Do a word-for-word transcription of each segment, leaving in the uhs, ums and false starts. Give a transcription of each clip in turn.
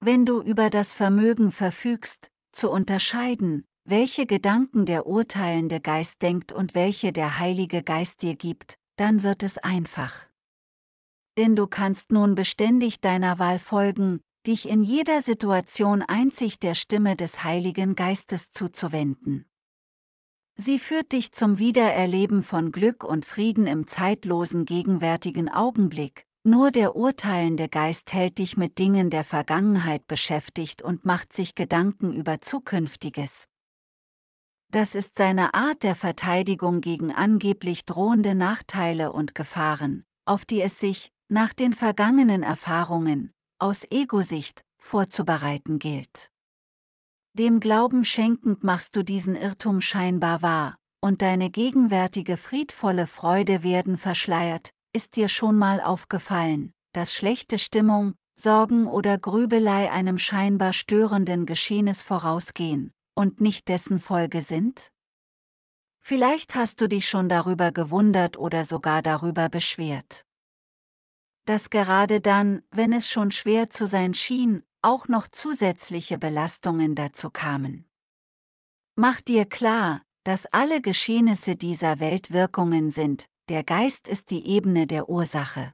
wenn du über das Vermögen verfügst, zu unterscheiden, welche Gedanken der urteilende Geist denkt und welche der Heilige Geist dir gibt, dann wird es einfach. Denn du kannst nun beständig deiner Wahl folgen, dich in jeder Situation einzig der Stimme des Heiligen Geistes zuzuwenden. Sie führt dich zum Wiedererleben von Glück und Frieden im zeitlosen gegenwärtigen Augenblick. Nur der urteilende Geist hält dich mit Dingen der Vergangenheit beschäftigt und macht sich Gedanken über Zukünftiges. Das ist seine Art der Verteidigung gegen angeblich drohende Nachteile und Gefahren, auf die es sich, nach den vergangenen Erfahrungen, aus Ego-Sicht, vorzubereiten gilt. Dem Glauben schenkend machst du diesen Irrtum scheinbar wahr, und deine gegenwärtige friedvolle Freude werden verschleiert. Ist dir schon mal aufgefallen, dass schlechte Stimmung, Sorgen oder Grübelei einem scheinbar störenden Geschehnis vorausgehen und nicht dessen Folge sind? Vielleicht hast du dich schon darüber gewundert oder sogar darüber beschwert, dass gerade dann, wenn es schon schwer zu sein schien, auch noch zusätzliche Belastungen dazu kamen. Mach dir klar, dass alle Geschehnisse dieser Welt Wirkungen sind. Der Geist ist die Ebene der Ursache.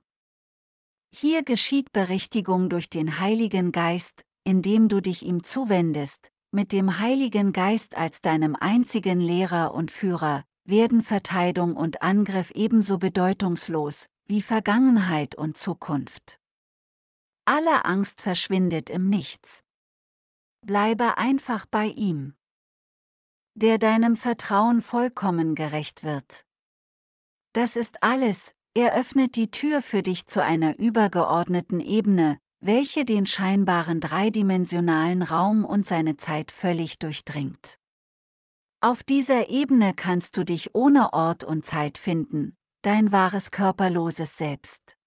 Hier geschieht Berichtigung durch den Heiligen Geist, indem du dich ihm zuwendest. Mit dem Heiligen Geist als deinem einzigen Lehrer und Führer werden Verteidigung und Angriff ebenso bedeutungslos wie Vergangenheit und Zukunft. Alle Angst verschwindet im Nichts. Bleibe einfach bei ihm, der deinem Vertrauen vollkommen gerecht wird. Das ist alles, er öffnet die Tür für dich zu einer übergeordneten Ebene, welche den scheinbaren dreidimensionalen Raum und seine Zeit völlig durchdringt. Auf dieser Ebene kannst du dich ohne Ort und Zeit finden, dein wahres körperloses Selbst.